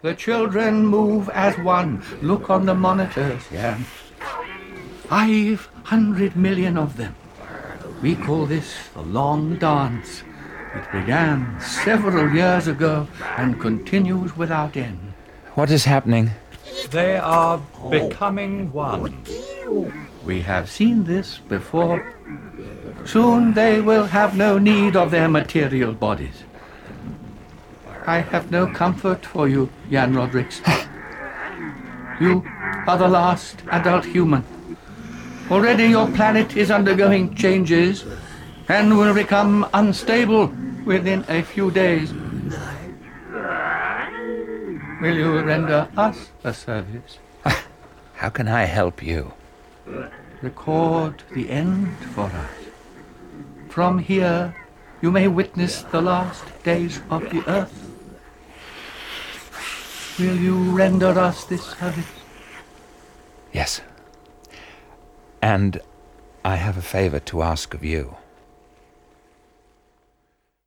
The children move as one. Look on the monitors, Jan. 500 million of them. We call this the long dance. It began several years ago and continues without end. What is happening? They are becoming one. We have seen this before. Soon they will have no need of their material bodies. I have no comfort for you, Jan Rodricks. You are the last adult human. Already your planet is undergoing changes and will become unstable within a few days. Will you render us a service? How can I help you? Record the end for us. From here, you may witness the last days of the earth. Will you render us this service? Yes. And I have a favor to ask of you.